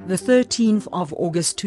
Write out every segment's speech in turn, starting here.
the 13th of August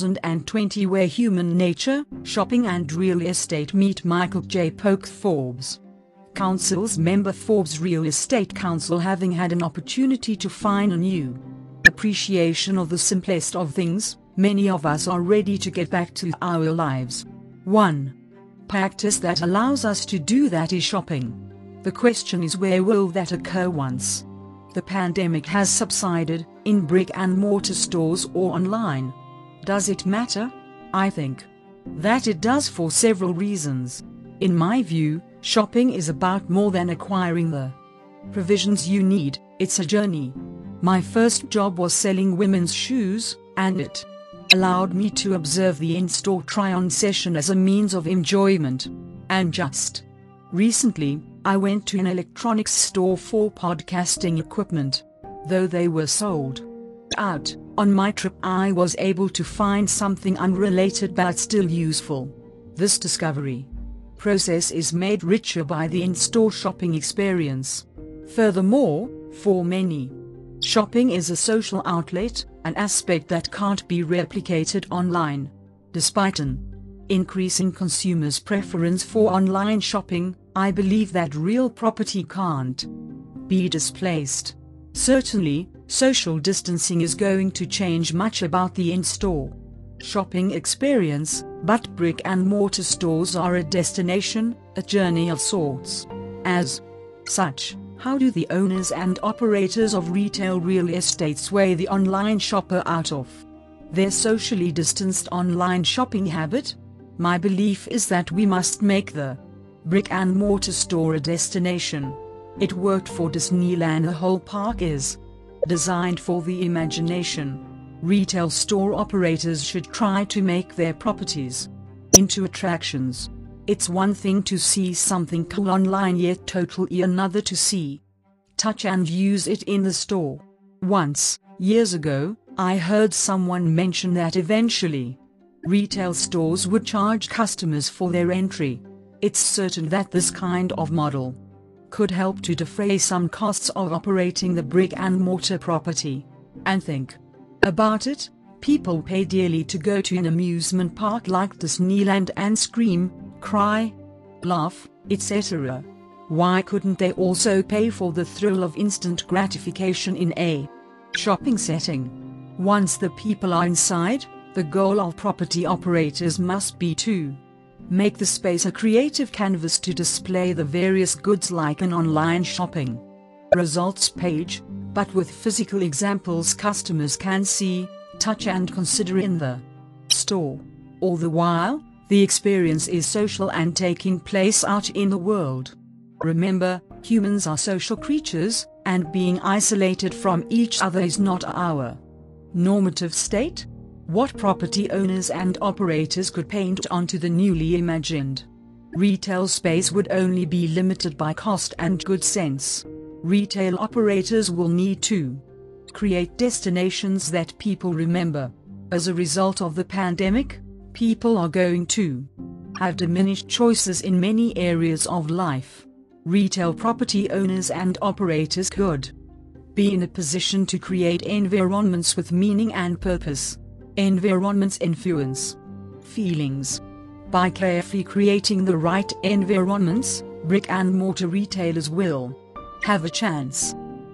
2020, where human nature, shopping and real estate meet. Michael J. Polk, Forbes Council's member. Forbes Real Estate Council, having had an opportunity to find a new appreciation of the simplest of things, many of us are ready to get back to our lives. One practice that allows us to do that is shopping. The question is, where will that occur once the pandemic has subsided, in brick-and-mortar stores or online? Does it matter? I think that it does, for several reasons. In my view, shopping is about more than acquiring the provisions you need, it's a journey. My first job was selling women's shoes, and it allowed me to observe the in-store try-on session as a means of enjoyment. And just recently, I went to an electronics store for podcasting equipment. Though they were sold out on my trip, I was able to find something unrelated but still useful. This discovery process is made richer by the in-store shopping experience. Furthermore, for many, shopping is a social outlet, an aspect that can't be replicated online. Despite an increase in consumers' preference for online shopping, I believe that real property can't be displaced. Certainly, social distancing is going to change much about the in-store shopping experience, but brick-and-mortar stores are a destination, a journey of sorts. As such, how do the owners and operators of retail real estate sway the online shopper out of their socially distanced online shopping habit? My belief is that we must make the brick-and-mortar store a destination. It worked for Disneyland. The whole park is designed for the imagination. Retail store operators should try to make their properties into attractions. It's one thing to see something cool online, yet totally another to see, touch and use it in the store. Once, years ago, I heard someone mention that eventually retail stores would charge customers for their entry. It's certain that this kind of model could help to defray some costs of operating the brick-and-mortar property. And think about it, people pay dearly to go to an amusement park like Disneyland and scream, cry, laugh, etc. Why couldn't they also pay for the thrill of instant gratification in a shopping setting? Once the people are inside, the goal of property operators must be to make the space a creative canvas to display the various goods, like an online shopping results page, but with physical examples customers can see, touch and consider in the store. All the while, the experience is social and taking place out in the world. Remember, humans are social creatures, and being isolated from each other is not our normative state. What property owners and operators could paint onto the newly imagined retail space would only be limited by cost and good sense. Retail operators will need to create destinations that people remember. As a result of the pandemic, people are going to have diminished choices in many areas of life. Retail property owners and operators could be in a position to create environments with meaning and purpose. Environments influence feelings. By carefully creating the right environments, brick-and-mortar retailers will have a chance.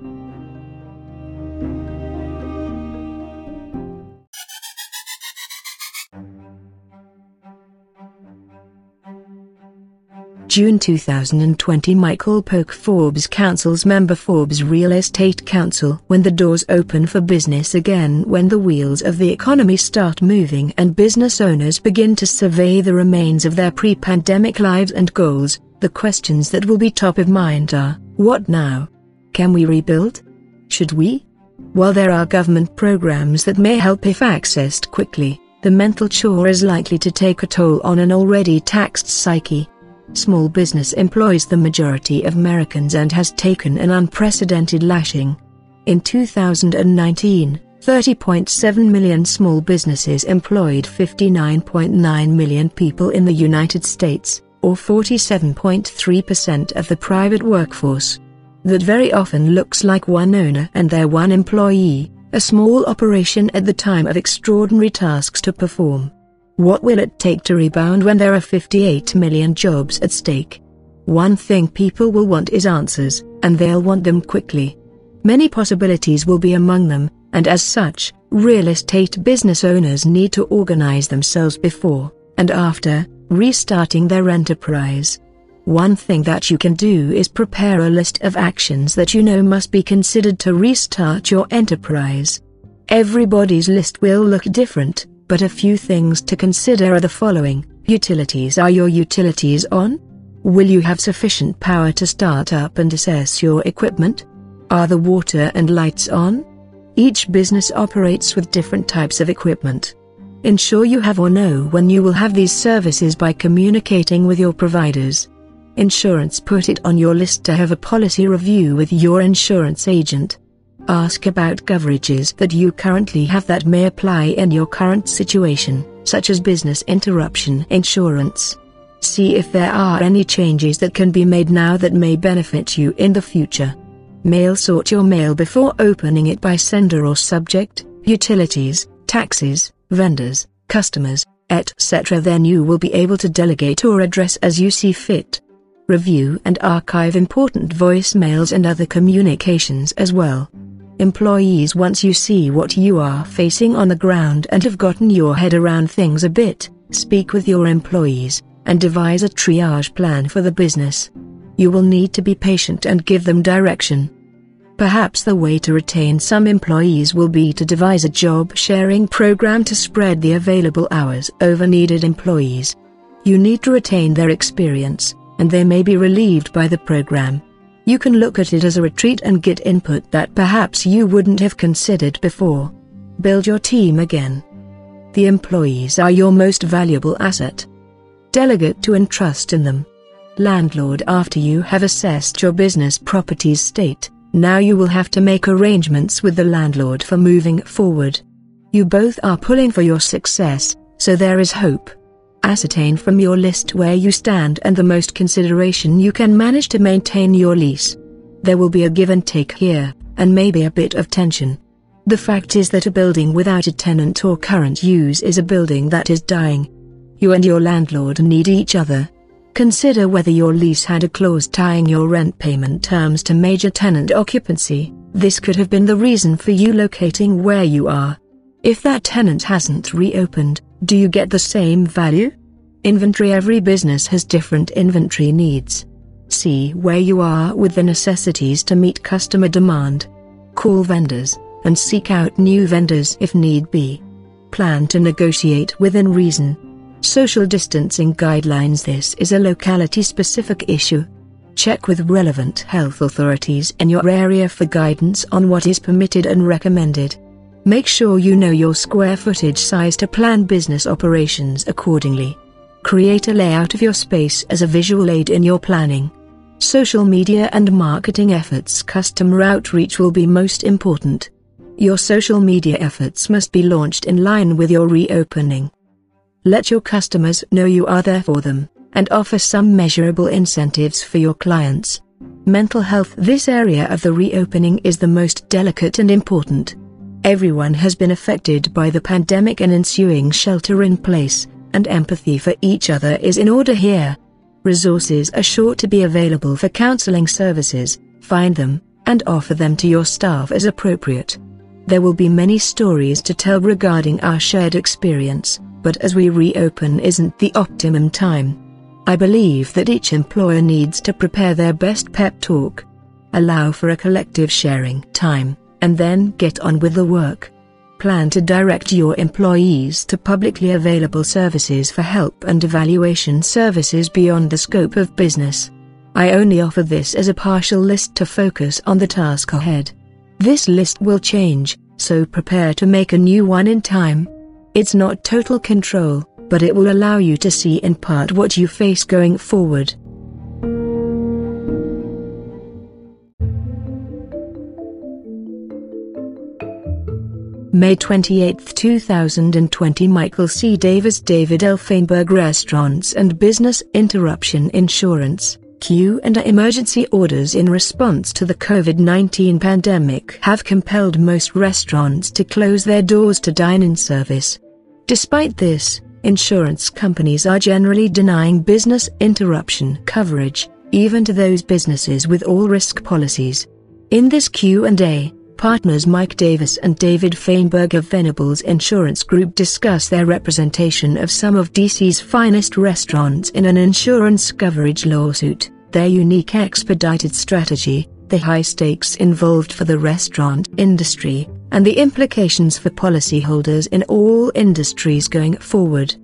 June 2020. Michael Polk, Forbes Council's member. Forbes Real Estate Council. When the doors open for business again, when the wheels of the economy start moving and business owners begin to survey the remains of their pre-pandemic lives and goals, the questions that will be top of mind are, what now? Can we rebuild? Should we? While there are government programs that may help if accessed quickly, the mental chore is likely to take a toll on an already taxed psyche. Small business employs the majority of Americans and has taken an unprecedented lashing. In 2019, 30.7 million small businesses employed 59.9 million people in the United States, or 47.3% of the private workforce. That very often looks like one owner and their one employee, A small operation at the time of extraordinary tasks to perform. What will it take to rebound when there are 58 million jobs at stake? One thing people will want is answers, and they'll want them quickly. Many possibilities will be among them, and as such, real estate business owners need to organize themselves before, and after, restarting their enterprise. One thing that you can do is prepare a list of actions that you know must be considered to restart your enterprise. Everybody's list will look different, but a few things to consider are the following. Utilities. Are your utilities on? Will you have sufficient power to start up and assess your equipment? Are the water and lights on? Each business operates with different types of equipment. Ensure you have or know when you will have these services by communicating with your providers. Insurance. Put it on your list to have a policy review with your insurance agent. Ask about coverages that you currently have that may apply in your current situation, such as business interruption insurance. See if there are any changes that can be made now that may benefit you in the future. Mail. Sort your mail before opening it by sender or subject, utilities, taxes, vendors, customers, etc. Then you will be able to delegate or address as you see fit. Review and archive important voicemails and other communications as well. Employees. Once you see what you are facing on the ground and have gotten your head around things a bit, speak with your employees, and devise a triage plan for the business. You will need to be patient and give them direction. Perhaps the way to retain some employees will be to devise a job-sharing program to spread the available hours over needed employees. You need to retain their experience, and they may be relieved by the program. You can look at it as a retreat and get input that perhaps you wouldn't have considered before. Build your team again. The employees are your most valuable asset. Delegate to and trust in them. Landlord. After you have assessed your business property's state, now you will have to make arrangements with the landlord for moving forward. You both are pulling for your success, so there is hope. Ascertain from your list where you stand and the most consideration you can manage to maintain your lease. There will be a give and take here, and maybe a bit of tension. The fact is that a building without a tenant or current use is a building that is dying. You and your landlord need each other. Consider whether your lease had a clause tying your rent payment terms to major tenant occupancy. This could have been the reason for you locating where you are. If that tenant hasn't reopened, do you get the same value? Inventory. Every business has different inventory needs. See where you are with the necessities to meet customer demand. Call vendors, and seek out new vendors if need be. Plan to negotiate within reason. Social distancing guidelines. This is a locality-specific issue. Check with relevant health authorities in your area for guidance on what is permitted and recommended. Make sure you know your square footage size to plan business operations accordingly. Create a layout of your space as a visual aid in your planning. Social media and marketing efforts. Customer outreach will be most important. Your social media efforts must be launched in line with your reopening. Let your customers know you are there for them, and offer some measurable incentives for your clients. Mental health. This area of the reopening is the most delicate and important. Everyone has been affected by the pandemic and ensuing shelter in place, and empathy for each other is in order here. Resources are sure to be available for counseling services. Find them, and offer them to your staff as appropriate. There will be many stories to tell regarding our shared experience, but as we reopen isn't the optimum time. I believe that each employer needs to prepare their best pep talk. Allow for a collective sharing time, and then get on with the work. Plan to direct your employees to publicly available services for help and evaluation services beyond the scope of business. I only offer this as a partial list to focus on the task ahead. This list will change, so prepare to make a new one in time. It's not total control, but it will allow you to see in part what you face going forward. May 28, 2020. Michael C. Davis. David L. Feinberg. Restaurants and Business Interruption Insurance, Q and emergency orders in response to the COVID-19 pandemic have compelled most restaurants to close their doors to dine-in service. Despite this, insurance companies are generally denying business interruption coverage, even to those businesses with all-risk policies. In this Q&A, partners Mike Davis and David Feinberg of Venables Insurance Group discuss their representation of some of DC's finest restaurants in an insurance coverage lawsuit, their unique expedited strategy, the high stakes involved for the restaurant industry, and the implications for policyholders in all industries going forward.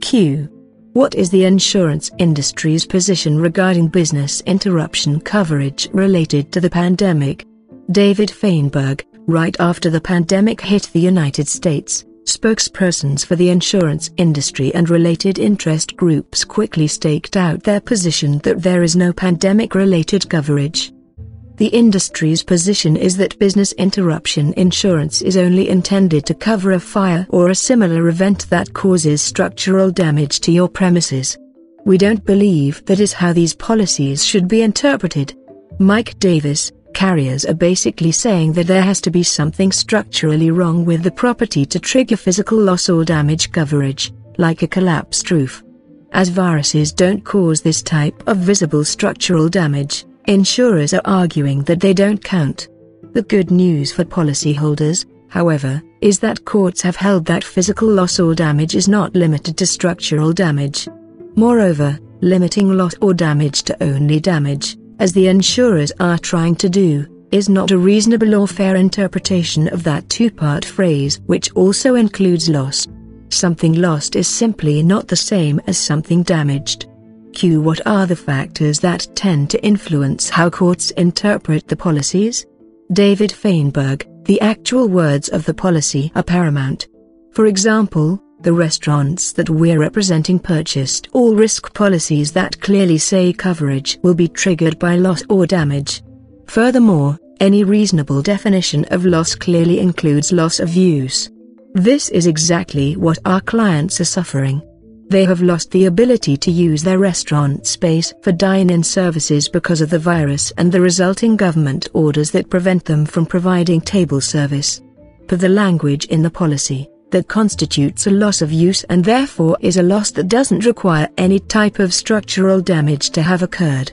Q. What is the insurance industry's position regarding business interruption coverage related to the pandemic? David Feinberg, right after the pandemic hit the United States, spokespersons for the insurance industry and related interest groups quickly staked out their position that there is no pandemic-related coverage. The industry's position is that business interruption insurance is only intended to cover a fire or a similar event that causes structural damage to your premises. We don't believe that is how these policies should be interpreted. Mike Davis, carriers are basically saying that there has to be something structurally wrong with the property to trigger physical loss or damage coverage, like a collapsed roof. As viruses don't cause this type of visible structural damage, insurers are arguing that they don't count. The good news for policyholders, however, is that courts have held that physical loss or damage is not limited to structural damage. Moreover, limiting loss or damage to only damage, as the insurers are trying to do, is not a reasonable or fair interpretation of that two-part phrase which also includes loss. Something lost is simply not the same as something damaged. Q. What are the factors that tend to influence how courts interpret the policies? David Feinberg, the actual words of the policy are paramount. For example, the restaurants that we're representing purchased all-risk policies that clearly say coverage will be triggered by loss or damage. Furthermore, any reasonable definition of loss clearly includes loss of use. This is exactly what our clients are suffering. They have lost the ability to use their restaurant space for dine-in services because of the virus and the resulting government orders that prevent them from providing table service. Per the language in the policy, that constitutes a loss of use and therefore is a loss that doesn't require any type of structural damage to have occurred.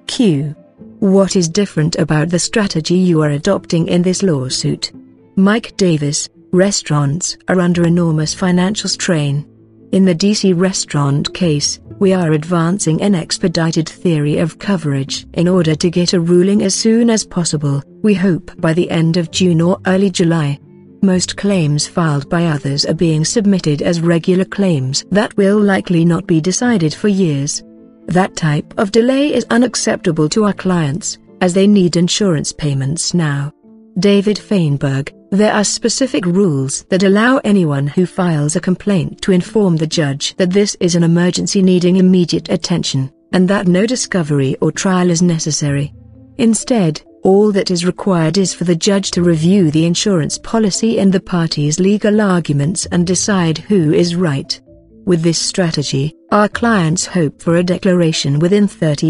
Q. What is different about the strategy you are adopting in this lawsuit? Mike Davis, restaurants are under enormous financial strain. In the DC restaurant case, we are advancing an expedited theory of coverage in order to get a ruling as soon as possible, we hope by the end of June or early July. Most claims filed by others are being submitted as regular claims that will likely not be decided for years. That type of delay is unacceptable to our clients, as they need insurance payments now. David Feinberg, there are specific rules that allow anyone who files a complaint to inform the judge that this is an emergency needing immediate attention, and that no discovery or trial is necessary. Instead, all that is required is for the judge to review the insurance policy and the parties' legal arguments and decide who is right. With this strategy, our clients hope for a declaration within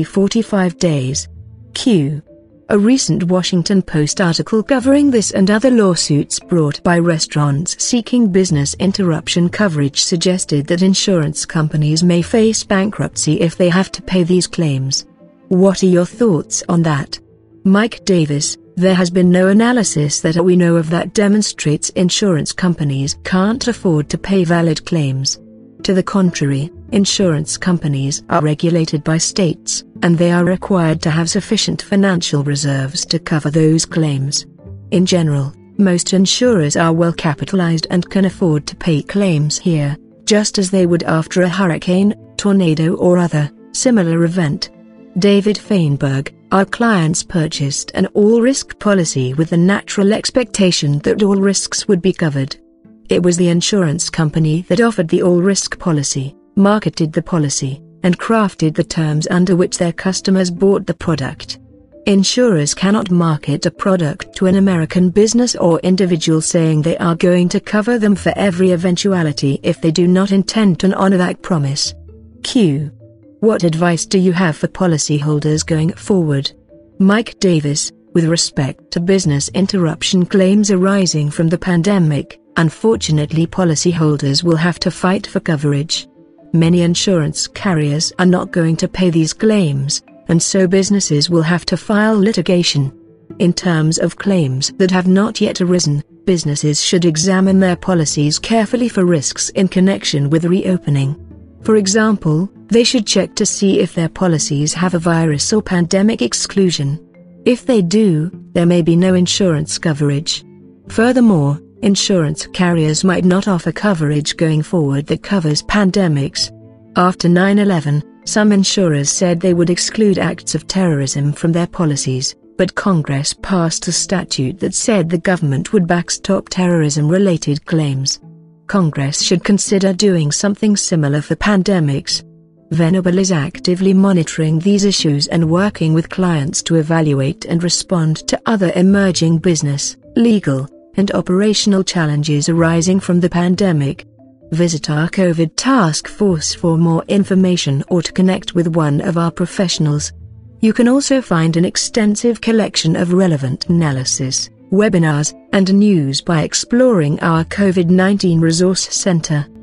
30-45 days. Q. A recent Washington Post article covering this and other lawsuits brought by restaurants seeking business interruption coverage suggested that insurance companies may face bankruptcy if they have to pay these claims. What are your thoughts on that? Mike Davis, there has been no analysis that we know of that demonstrates insurance companies can't afford to pay valid claims. To the contrary, insurance companies are regulated by states, and they are required to have sufficient financial reserves to cover those claims. In general, most insurers are well capitalized and can afford to pay claims here, just as they would after a hurricane, tornado or other similar event. David Feinberg, our clients purchased an all-risk policy with the natural expectation that all risks would be covered. It was the insurance company that offered the all-risk policy, marketed the policy, and crafted the terms under which their customers bought the product. Insurers cannot market a product to an American business or individual saying they are going to cover them for every eventuality if they do not intend to honor that promise. Q. What advice do you have for policyholders going forward? Mike Davis, with respect to business interruption claims arising from the pandemic, unfortunately policyholders will have to fight for coverage. Many insurance carriers are not going to pay these claims, and so businesses will have to file litigation. In terms of claims that have not yet arisen, businesses should examine their policies carefully for risks in connection with reopening. For example, they should check to see if their policies have a virus or pandemic exclusion. If they do, there may be no insurance coverage. Furthermore, insurance carriers might not offer coverage going forward that covers pandemics. After 9/11, some insurers said they would exclude acts of terrorism from their policies, but Congress passed a statute that said the government would backstop terrorism-related claims. Congress should consider doing something similar for pandemics. Venable is actively monitoring these issues and working with clients to evaluate and respond to other emerging business, legal, and operational challenges arising from the pandemic. Visit our COVID task force for more information or to connect with one of our professionals. You can also find an extensive collection of relevant analysis, webinars, and news by exploring our COVID-19 Resource Center.